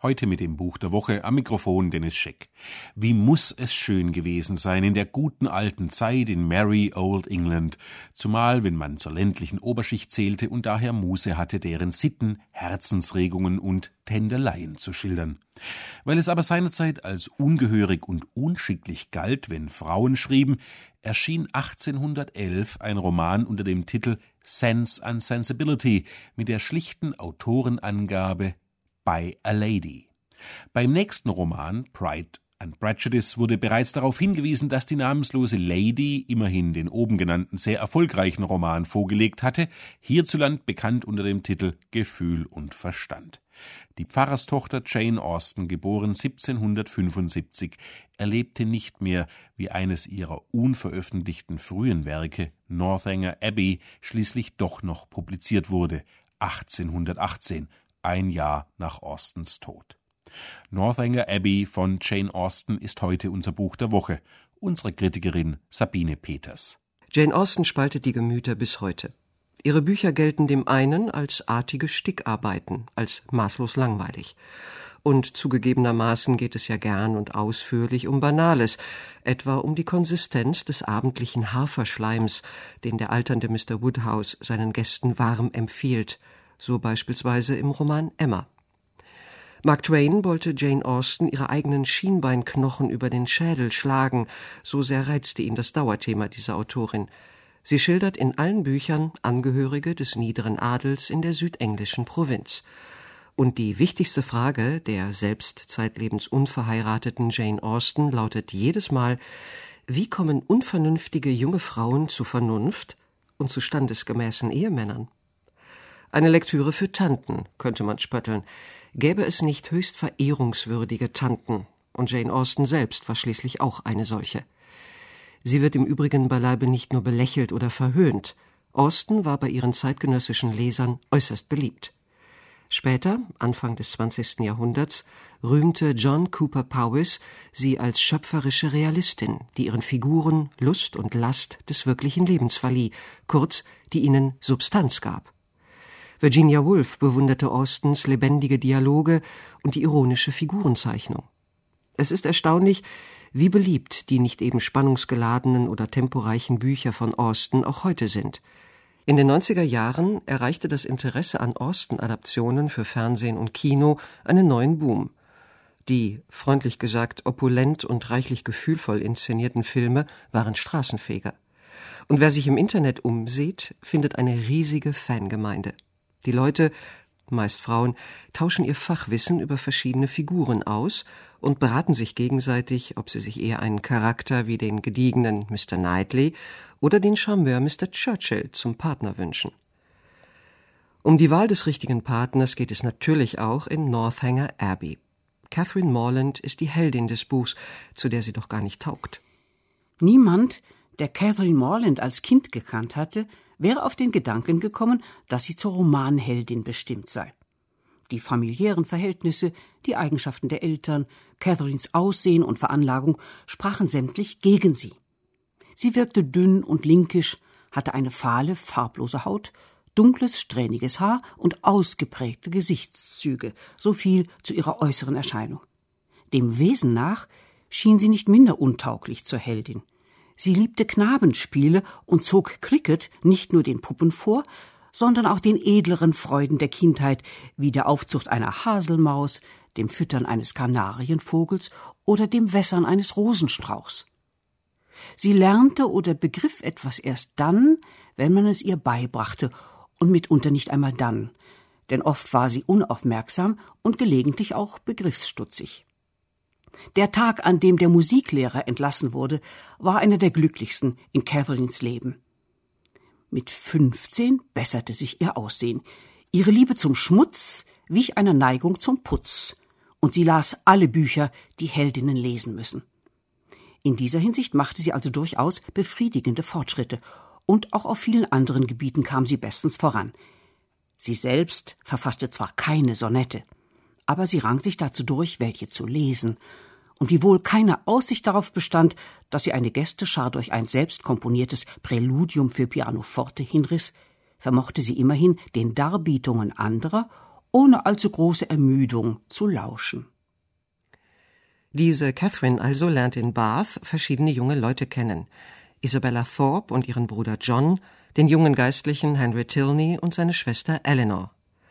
Heute mit dem Buch der Woche am Mikrofon Dennis Scheck. Wie muss es schön gewesen sein in der guten alten Zeit in Merry Old England, zumal wenn man zur ländlichen Oberschicht zählte und daher Muße hatte, deren Sitten, Herzensregungen und Tändeleien zu schildern. Weil es aber seinerzeit als ungehörig und unschicklich galt, wenn Frauen schrieben, erschien 1811 ein Roman unter dem Titel Sense and Sensibility mit der schlichten Autorenangabe By a Lady. Beim nächsten Roman, Pride and Prejudice, wurde bereits darauf hingewiesen, dass die namenslose Lady immerhin den oben genannten sehr erfolgreichen Roman vorgelegt hatte, hierzulande bekannt unter dem Titel Gefühl und Verstand. Die Pfarrerstochter Jane Austen, geboren 1775, erlebte nicht mehr, wie eines ihrer unveröffentlichten frühen Werke, Northanger Abbey, schließlich doch noch publiziert wurde, 1818, ein Jahr nach Austens Tod. Northanger Abbey von Jane Austen ist heute unser Buch der Woche. Unsere Kritikerin Sabine Peters. Jane Austen spaltet die Gemüter bis heute. Ihre Bücher gelten dem einen als artige Stickarbeiten, als maßlos langweilig. Und zugegebenermaßen geht es ja gern und ausführlich um Banales, etwa um die Konsistenz des abendlichen Haferschleims, den der alternde Mr. Woodhouse seinen Gästen warm empfiehlt, so beispielsweise im Roman Emma. Mark Twain wollte Jane Austen ihre eigenen Schienbeinknochen über den Schädel schlagen, so sehr reizte ihn das Dauerthema dieser Autorin. Sie schildert in allen Büchern Angehörige des niederen Adels in der südenglischen Provinz. Und die wichtigste Frage der selbst zeitlebens unverheirateten Jane Austen lautet jedes Mal: Wie kommen unvernünftige junge Frauen zu Vernunft und zu standesgemäßen Ehemännern? Eine Lektüre für Tanten, könnte man spötteln. Gäbe es nicht höchst verehrungswürdige Tanten? Und Jane Austen selbst war schließlich auch eine solche. Sie wird im Übrigen beileibe nicht nur belächelt oder verhöhnt. Austen war bei ihren zeitgenössischen Lesern äußerst beliebt. Später, Anfang des 20. Jahrhunderts, rühmte John Cooper Powys sie als schöpferische Realistin, die ihren Figuren Lust und Last des wirklichen Lebens verlieh, kurz, die ihnen Substanz gab. Virginia Woolf bewunderte Austens lebendige Dialoge und die ironische Figurenzeichnung. Es ist erstaunlich, wie beliebt die nicht eben spannungsgeladenen oder temporeichen Bücher von Austen auch heute sind. In den 90er Jahren erreichte das Interesse an Austen-Adaptionen für Fernsehen und Kino einen neuen Boom. Die, freundlich gesagt, opulent und reichlich gefühlvoll inszenierten Filme waren Straßenfeger. Und wer sich im Internet umsieht, findet eine riesige Fangemeinde. Die Leute, meist Frauen, tauschen ihr Fachwissen über verschiedene Figuren aus und beraten sich gegenseitig, ob sie sich eher einen Charakter wie den gediegenen Mr. Knightley oder den Charmeur Mr. Churchill zum Partner wünschen. Um die Wahl des richtigen Partners geht es natürlich auch in Northanger Abbey. Catherine Morland ist die Heldin des Buchs, zu der sie doch gar nicht taugt. Niemand, der Catherine Morland als Kind gekannt hatte, wäre auf den Gedanken gekommen, dass sie zur Romanheldin bestimmt sei. Die familiären Verhältnisse, die Eigenschaften der Eltern, Catherines Aussehen und Veranlagung sprachen sämtlich gegen sie. Sie wirkte dünn und linkisch, hatte eine fahle, farblose Haut, dunkles, strähniges Haar und ausgeprägte Gesichtszüge, so viel zu ihrer äußeren Erscheinung. Dem Wesen nach schien sie nicht minder untauglich zur Heldin. Sie liebte Knabenspiele und zog Cricket nicht nur den Puppen vor, sondern auch den edleren Freuden der Kindheit, wie der Aufzucht einer Haselmaus, dem Füttern eines Kanarienvogels oder dem Wässern eines Rosenstrauchs. Sie lernte oder begriff etwas erst dann, wenn man es ihr beibrachte, und mitunter nicht einmal dann, denn oft war sie unaufmerksam und gelegentlich auch begriffsstutzig. Der Tag, an dem der Musiklehrer entlassen wurde, war einer der glücklichsten in Catherines Leben. Mit 15 besserte sich ihr Aussehen. Ihre Liebe zum Schmutz wich einer Neigung zum Putz. Und sie las alle Bücher, die Heldinnen lesen müssen. In dieser Hinsicht machte sie also durchaus befriedigende Fortschritte. Und auch auf vielen anderen Gebieten kam sie bestens voran. Sie selbst verfasste zwar keine Sonette, aber sie rang sich dazu durch, welche zu lesen. Und wiewohl keine Aussicht darauf bestand, dass sie eine Gästeschar durch ein selbst komponiertes Präludium für Pianoforte hinriss, vermochte sie immerhin den Darbietungen anderer ohne allzu große Ermüdung zu lauschen. Diese Catherine also lernt in Bath verschiedene junge Leute kennen. Isabella Thorpe und ihren Bruder John, den jungen Geistlichen Henry Tilney und seine Schwester Eleanor.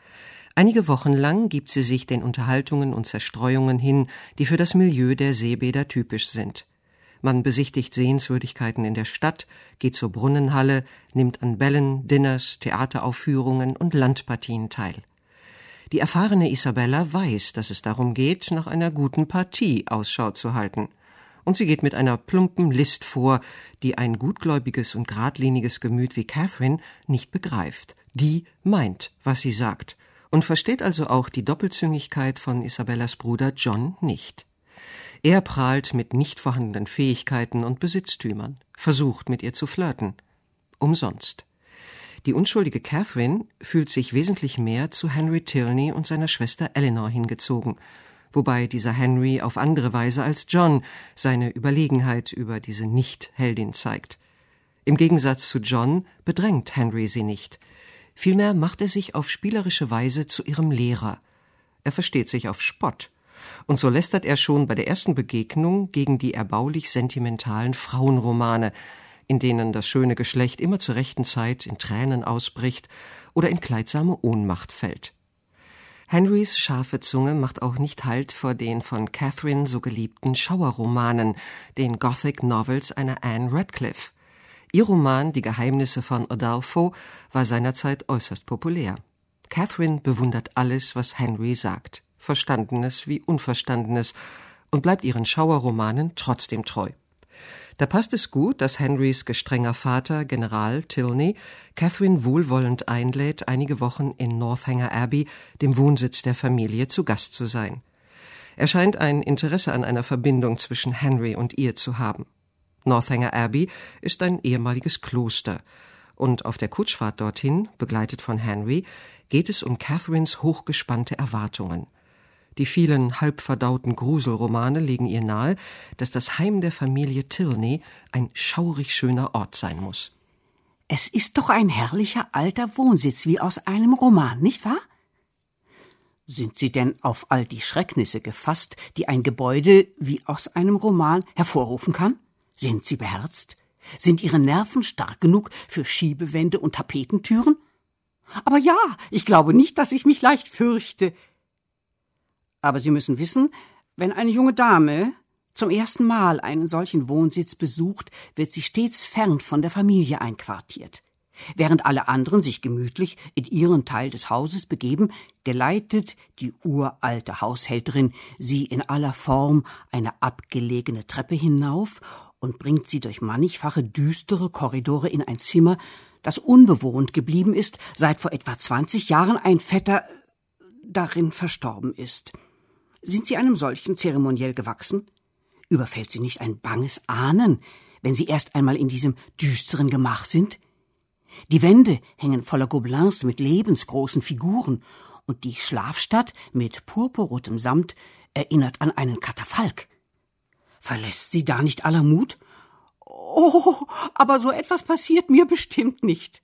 Einige Wochen lang gibt sie sich den Unterhaltungen und Zerstreuungen hin, die für das Milieu der Seebäder typisch sind. Man besichtigt Sehenswürdigkeiten in der Stadt, geht zur Brunnenhalle, nimmt an Bällen, Dinners, Theateraufführungen und Landpartien teil. Die erfahrene Isabella weiß, dass es darum geht, nach einer guten Partie Ausschau zu halten. Und sie geht mit einer plumpen List vor, die ein gutgläubiges und geradliniges Gemüt wie Catherine nicht begreift. Die meint, was sie sagt, und versteht also auch die Doppelzüngigkeit von Isabellas Bruder John nicht. Er prahlt mit nicht vorhandenen Fähigkeiten und Besitztümern, versucht mit ihr zu flirten. Umsonst. Die unschuldige Catherine fühlt sich wesentlich mehr zu Henry Tilney und seiner Schwester Eleanor hingezogen, wobei dieser Henry auf andere Weise als John seine Überlegenheit über diese Nicht-Heldin zeigt. Im Gegensatz zu John bedrängt Henry sie nicht. Vielmehr macht er sich auf spielerische Weise zu ihrem Lehrer. Er versteht sich auf Spott. Und so lästert er schon bei der ersten Begegnung gegen die erbaulich sentimentalen Frauenromane, in denen das schöne Geschlecht immer zur rechten Zeit in Tränen ausbricht oder in kleidsame Ohnmacht fällt. Henrys scharfe Zunge macht auch nicht Halt vor den von Catherine so geliebten Schauerromanen, den Gothic Novels einer Anne Radcliffe. Ihr Roman »Die Geheimnisse von Udolpho« war seinerzeit äußerst populär. Catherine bewundert alles, was Henry sagt, Verstandenes wie Unverstandenes, und bleibt ihren Schauerromanen trotzdem treu. Da passt es gut, dass Henrys gestrenger Vater, General Tilney, Catherine wohlwollend einlädt, einige Wochen in Northanger Abbey, dem Wohnsitz der Familie, zu Gast zu sein. Er scheint ein Interesse an einer Verbindung zwischen Henry und ihr zu haben. Northanger Abbey ist ein ehemaliges Kloster, und auf der Kutschfahrt dorthin, begleitet von Henry, geht es um Catherines hochgespannte Erwartungen. Die vielen halbverdauten Gruselromane legen ihr nahe, dass das Heim der Familie Tilney ein schaurig schöner Ort sein muss. Es ist doch ein herrlicher alter Wohnsitz wie aus einem Roman, nicht wahr? Sind Sie denn auf all die Schrecknisse gefasst, die ein Gebäude wie aus einem Roman hervorrufen kann? Sind Sie beherzt? Sind Ihre Nerven stark genug für Schiebewände und Tapetentüren? Aber ja, ich glaube nicht, dass ich mich leicht fürchte. Aber Sie müssen wissen, wenn eine junge Dame zum ersten Mal einen solchen Wohnsitz besucht, wird sie stets fern von der Familie einquartiert. Während alle anderen sich gemütlich in ihren Teil des Hauses begeben, geleitet die uralte Haushälterin sie in aller Form eine abgelegene Treppe hinauf und bringt sie durch mannigfache düstere Korridore in ein Zimmer, das unbewohnt geblieben ist, seit vor etwa 20 Jahren ein Vetter darin verstorben ist. Sind Sie einem solchen zeremoniell gewachsen? Überfällt Sie nicht ein banges Ahnen, wenn Sie erst einmal in diesem düsteren Gemach sind? Die Wände hängen voller Gobelins mit lebensgroßen Figuren, und die Schlafstatt mit purpurrotem Samt erinnert an einen Katafalk. Verlässt Sie da nicht aller Mut? Oh, aber so etwas passiert mir bestimmt nicht.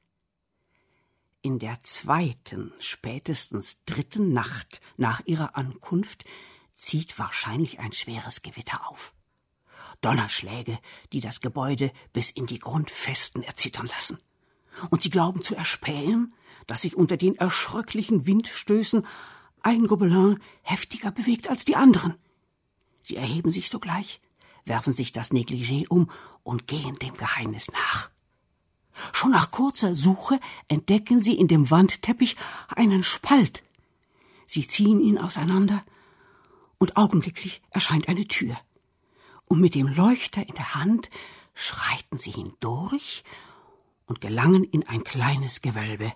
In der 2., spätestens 3. Nacht nach ihrer Ankunft zieht wahrscheinlich ein schweres Gewitter auf. Donnerschläge, die das Gebäude bis in die Grundfesten erzittern lassen. Und sie glauben zu erspähen, dass sich unter den erschröcklichen Windstößen ein Gobelin heftiger bewegt als die anderen. Sie erheben sich sogleich, werfen sich das Negligé um und gehen dem Geheimnis nach. Schon nach kurzer Suche entdecken sie in dem Wandteppich einen Spalt. Sie ziehen ihn auseinander, und augenblicklich erscheint eine Tür. Und mit dem Leuchter in der Hand schreiten sie hindurch und gelangen in ein kleines Gewölbe.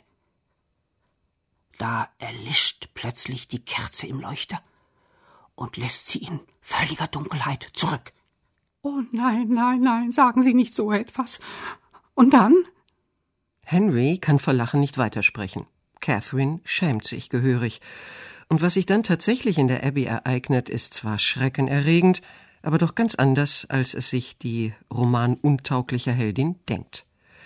Da erlischt plötzlich die Kerze im Leuchter und lässt sie in völliger Dunkelheit zurück. »Oh nein, nein, nein, sagen Sie nicht so etwas. Und dann?« Henry kann vor Lachen nicht weitersprechen. Catherine schämt sich gehörig. Und was sich dann tatsächlich in der Abbey ereignet, ist zwar schreckenerregend, aber doch ganz anders, als es sich die romanuntaugliche Heldin denkt.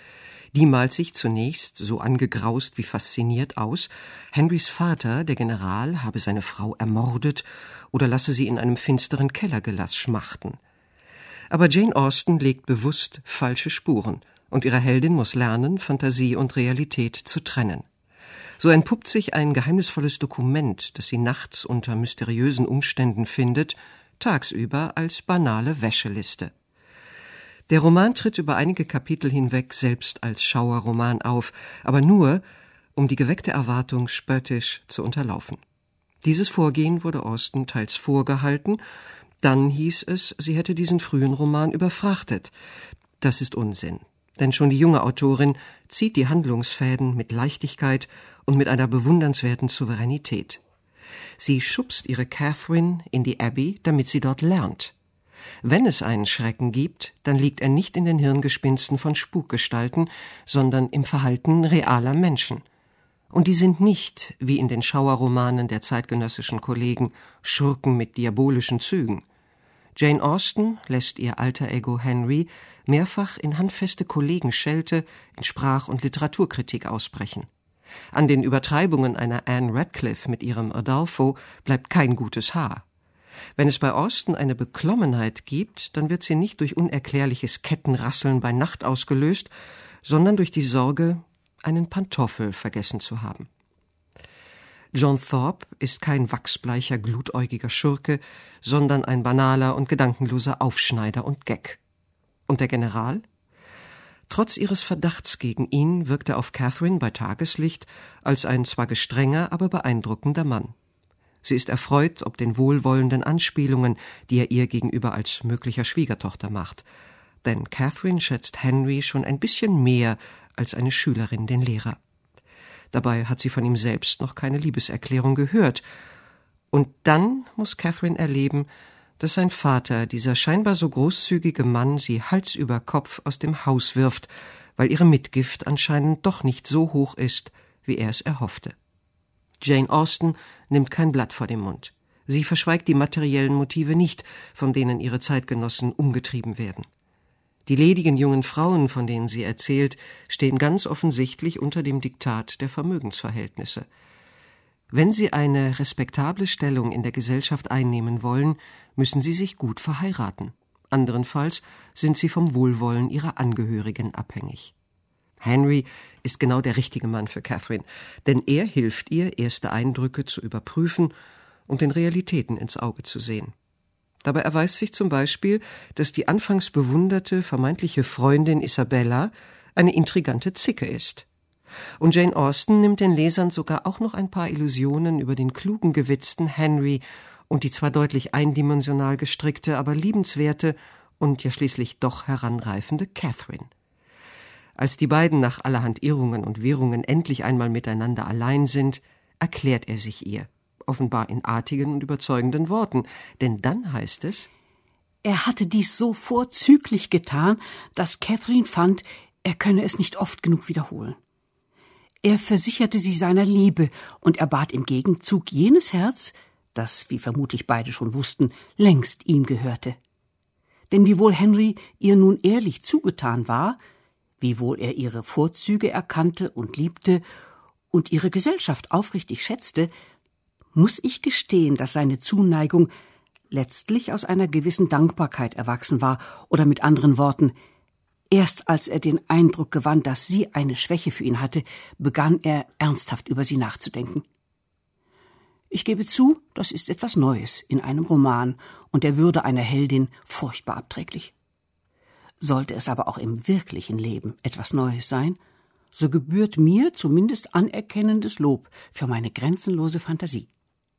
Die malt sich zunächst so angegraust wie fasziniert aus, Henrys Vater, der General, habe seine Frau ermordet oder lasse sie in einem finsteren Kellergelass schmachten. Aber Jane Austen legt bewusst falsche Spuren, und ihre Heldin muss lernen, Fantasie und Realität zu trennen. So entpuppt sich ein geheimnisvolles Dokument, das sie nachts unter mysteriösen Umständen findet, tagsüber als banale Wäscheliste. Der Roman tritt über einige Kapitel hinweg selbst als Schauerroman auf, aber nur, um die geweckte Erwartung spöttisch zu unterlaufen. Dieses Vorgehen wurde Austen teils vorgehalten, dann hieß es, sie hätte diesen frühen Roman überfrachtet. Das ist Unsinn, denn schon die junge Autorin zieht die Handlungsfäden mit Leichtigkeit und mit einer bewundernswerten Souveränität. Sie schubst ihre Catherine in die Abbey, damit sie dort lernt. Wenn es einen Schrecken gibt, dann liegt er nicht in den Hirngespinsten von Spukgestalten, sondern im Verhalten realer Menschen. Und die sind nicht, wie in den Schauerromanen der zeitgenössischen Kollegen, Schurken mit diabolischen Zügen. Jane Austen lässt ihr alter Ego Henry mehrfach in handfeste Kollegenschelte, in Sprach- und Literaturkritik ausbrechen. An den Übertreibungen einer Anne Radcliffe mit ihrem Udolpho bleibt kein gutes Haar. Wenn es bei Austen eine Beklommenheit gibt, dann wird sie nicht durch unerklärliches Kettenrasseln bei Nacht ausgelöst, sondern durch die Sorge, einen Pantoffel vergessen zu haben. John Thorpe ist kein wachsbleicher, glutäugiger Schurke, sondern ein banaler und gedankenloser Aufschneider und Gag. Und der General? Trotz ihres Verdachts gegen ihn wirkt er auf Catherine bei Tageslicht als ein zwar gestrenger, aber beeindruckender Mann. Sie ist erfreut ob den wohlwollenden Anspielungen, die er ihr gegenüber als möglicher Schwiegertochter macht. Denn Catherine schätzt Henry schon ein bisschen mehr als eine Schülerin den Lehrer. Dabei hat sie von ihm selbst noch keine Liebeserklärung gehört. Und dann muss Catherine erleben, dass sein Vater, dieser scheinbar so großzügige Mann, sie Hals über Kopf aus dem Haus wirft, weil ihre Mitgift anscheinend doch nicht so hoch ist, wie er es erhoffte. Jane Austen nimmt kein Blatt vor den Mund. Sie verschweigt die materiellen Motive nicht, von denen ihre Zeitgenossen umgetrieben werden. Die ledigen jungen Frauen, von denen sie erzählt, stehen ganz offensichtlich unter dem Diktat der Vermögensverhältnisse. Wenn sie eine respektable Stellung in der Gesellschaft einnehmen wollen, müssen sie sich gut verheiraten. Anderenfalls sind sie vom Wohlwollen ihrer Angehörigen abhängig. Henry ist genau der richtige Mann für Catherine, denn er hilft ihr, erste Eindrücke zu überprüfen und den Realitäten ins Auge zu sehen. Dabei erweist sich zum Beispiel, dass die anfangs bewunderte, vermeintliche Freundin Isabella eine intrigante Zicke ist. Und Jane Austen nimmt den Lesern sogar auch noch ein paar Illusionen über den klugen, gewitzten Henry und die zwar deutlich eindimensional gestrickte, aber liebenswerte und ja schließlich doch heranreifende Catherine. Als die beiden nach allerhand Irrungen und Wirrungen endlich einmal miteinander allein sind, erklärt er sich ihr, offenbar in artigen und überzeugenden Worten, denn dann heißt es: Er hatte dies so vorzüglich getan, dass Catherine fand, er könne es nicht oft genug wiederholen. Er versicherte sie seiner Liebe und erbat im Gegenzug jenes Herz, das, wie vermutlich beide schon wussten, längst ihm gehörte. Denn wiewohl Henry ihr nun ehrlich zugetan war, wiewohl er ihre Vorzüge erkannte und liebte und ihre Gesellschaft aufrichtig schätzte, muss ich gestehen, dass seine Zuneigung letztlich aus einer gewissen Dankbarkeit erwachsen war, oder mit anderen Worten, erst als er den Eindruck gewann, dass sie eine Schwäche für ihn hatte, begann er ernsthaft über sie nachzudenken. Ich gebe zu, das ist etwas Neues in einem Roman und der Würde einer Heldin furchtbar abträglich. Sollte es aber auch im wirklichen Leben etwas Neues sein, so gebührt mir zumindest anerkennendes Lob für meine grenzenlose Fantasie.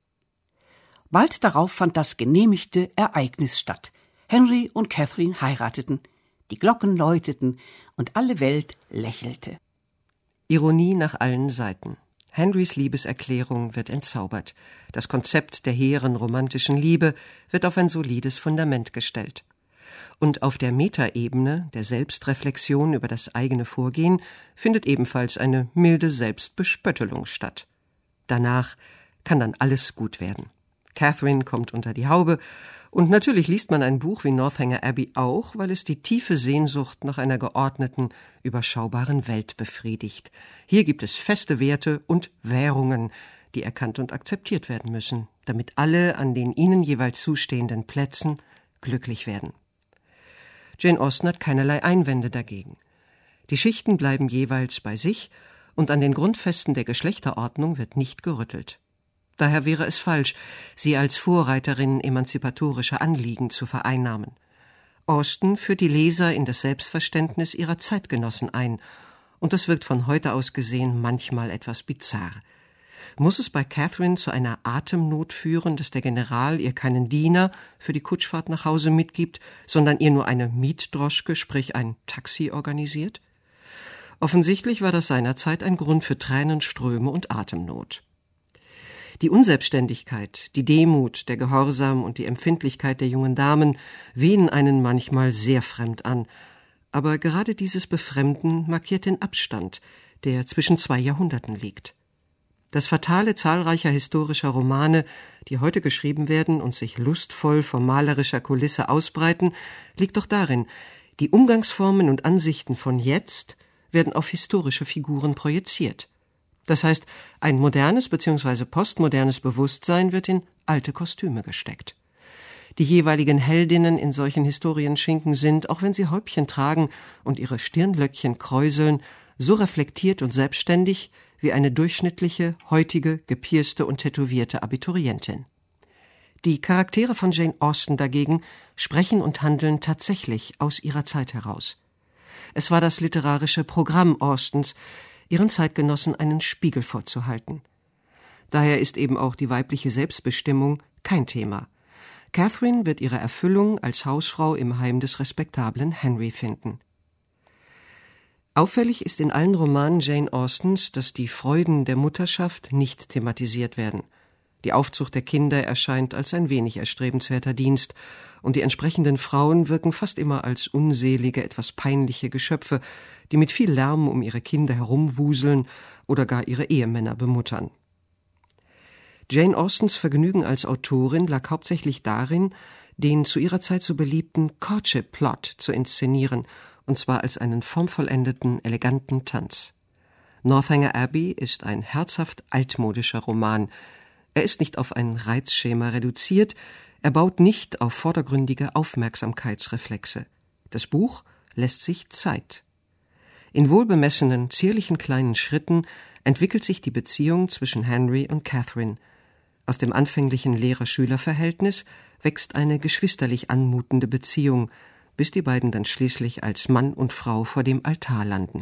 Bald darauf fand das genehmigte Ereignis statt. Henry und Catherine heirateten, die Glocken läuteten und alle Welt lächelte. Ironie nach allen Seiten. Henrys Liebeserklärung wird entzaubert. Das Konzept der hehren romantischen Liebe wird auf ein solides Fundament gestellt. Und auf der Metaebene der Selbstreflexion über das eigene Vorgehen findet ebenfalls eine milde Selbstbespöttelung statt. Danach kann dann alles gut werden. Catherine kommt unter die Haube, und natürlich liest man ein Buch wie Northanger Abbey auch, weil es die tiefe Sehnsucht nach einer geordneten, überschaubaren Welt befriedigt. Hier gibt es feste Werte und Währungen, die erkannt und akzeptiert werden müssen, damit alle an den ihnen jeweils zustehenden Plätzen glücklich werden. Jane Austen hat keinerlei Einwände dagegen. Die Schichten bleiben jeweils bei sich, und an den Grundfesten der Geschlechterordnung wird nicht gerüttelt. Daher wäre es falsch, sie als Vorreiterin emanzipatorischer Anliegen zu vereinnahmen. Austen führt die Leser in das Selbstverständnis ihrer Zeitgenossen ein, und das wirkt von heute aus gesehen manchmal etwas bizarr. Muss es bei Catherine zu einer Atemnot führen, dass der General ihr keinen Diener für die Kutschfahrt nach Hause mitgibt, sondern ihr nur eine Mietdroschke, sprich ein Taxi, organisiert? Offensichtlich war das seinerzeit ein Grund für Tränenströme und Atemnot. Die Unselbstständigkeit, die Demut, der Gehorsam und die Empfindlichkeit der jungen Damen wehen einen manchmal sehr fremd an. Aber gerade dieses Befremden markiert den Abstand, der zwischen 2 Jahrhunderten liegt. Das Fatale zahlreicher historischer Romane, die heute geschrieben werden und sich lustvoll vor malerischer Kulisse ausbreiten, liegt doch darin, die Umgangsformen und Ansichten von jetzt werden auf historische Figuren projiziert. Das heißt, ein modernes bzw. postmodernes Bewusstsein wird in alte Kostüme gesteckt. Die jeweiligen Heldinnen in solchen Historienschinken sind, auch wenn sie Häubchen tragen und ihre Stirnlöckchen kräuseln, so reflektiert und selbstständig wie eine durchschnittliche, heutige, gepierste und tätowierte Abiturientin. Die Charaktere von Jane Austen dagegen sprechen und handeln tatsächlich aus ihrer Zeit heraus. Es war das literarische Programm Austens, ihren Zeitgenossen einen Spiegel vorzuhalten. Daher ist eben auch die weibliche Selbstbestimmung kein Thema. Catherine wird ihre Erfüllung als Hausfrau im Heim des respektablen Henry finden. Auffällig ist in allen Romanen Jane Austens, dass die Freuden der Mutterschaft nicht thematisiert werden. Die Aufzucht der Kinder erscheint als ein wenig erstrebenswerter Dienst, und die entsprechenden Frauen wirken fast immer als unselige, etwas peinliche Geschöpfe, die mit viel Lärm um ihre Kinder herumwuseln oder gar ihre Ehemänner bemuttern. Jane Austens Vergnügen als Autorin lag hauptsächlich darin, den zu ihrer Zeit so beliebten Courtship-Plot zu inszenieren, und zwar als einen formvollendeten, eleganten Tanz. Northanger Abbey ist ein herzhaft altmodischer Roman. Er ist nicht auf ein Reizschema reduziert, er baut nicht auf vordergründige Aufmerksamkeitsreflexe. Das Buch lässt sich Zeit. In wohlbemessenen, zierlichen kleinen Schritten entwickelt sich die Beziehung zwischen Henry und Catherine. Aus dem anfänglichen Lehrer-Schüler-Verhältnis wächst eine geschwisterlich anmutende Beziehung, bis die beiden dann schließlich als Mann und Frau vor dem Altar landen.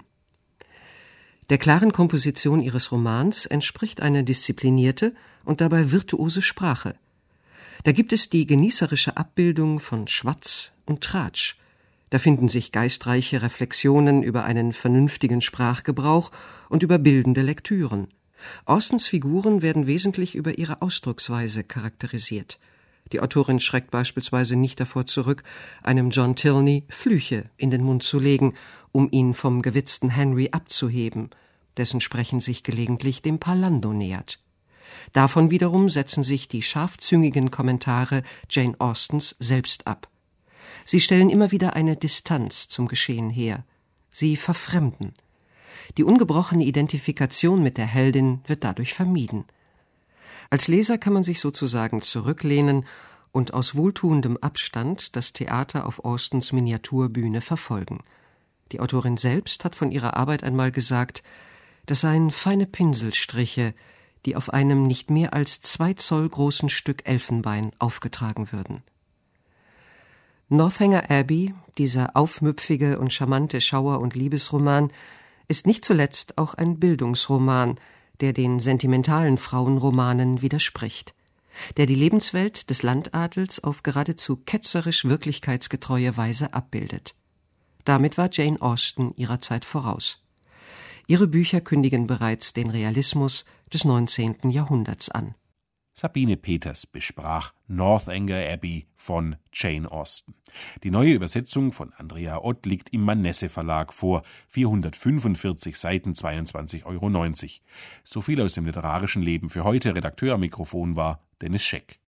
Der klaren Komposition ihres Romans entspricht eine disziplinierte und dabei virtuose Sprache. Da gibt es die genießerische Abbildung von Schwatz und Tratsch. Da finden sich geistreiche Reflexionen über einen vernünftigen Sprachgebrauch und über bildende Lektüren. Austens Figuren werden wesentlich über ihre Ausdrucksweise charakterisiert. Die Autorin schreckt beispielsweise nicht davor zurück, einem John Tilney Flüche in den Mund zu legen, um ihn vom gewitzten Henry abzuheben, dessen Sprechen sich gelegentlich dem Parlando nähert. Davon wiederum setzen sich die scharfzüngigen Kommentare Jane Austens selbst ab. Sie stellen immer wieder eine Distanz zum Geschehen her. Sie verfremden. Die ungebrochene Identifikation mit der Heldin wird dadurch vermieden. Als Leser kann man sich sozusagen zurücklehnen und aus wohltuendem Abstand das Theater auf Austens Miniaturbühne verfolgen. Die Autorin selbst hat von ihrer Arbeit einmal gesagt, das seien feine Pinselstriche, die auf einem nicht mehr als 2 Zoll großen Stück Elfenbein aufgetragen würden. Northanger Abbey, dieser aufmüpfige und charmante Schauer- und Liebesroman, ist nicht zuletzt auch ein Bildungsroman, der den sentimentalen Frauenromanen widerspricht, der die Lebenswelt des Landadels auf geradezu ketzerisch wirklichkeitsgetreue Weise abbildet. Damit war Jane Austen ihrer Zeit voraus. Ihre Bücher kündigen bereits den Realismus des 19. Jahrhunderts an. Sabine Peters besprach Northanger Abbey von Jane Austen. Die neue Übersetzung von Andrea Ott liegt im Manesse Verlag vor, 445 Seiten, 22,90 €. So viel aus dem literarischen Leben für heute. Redakteur am Mikrofon war Dennis Scheck.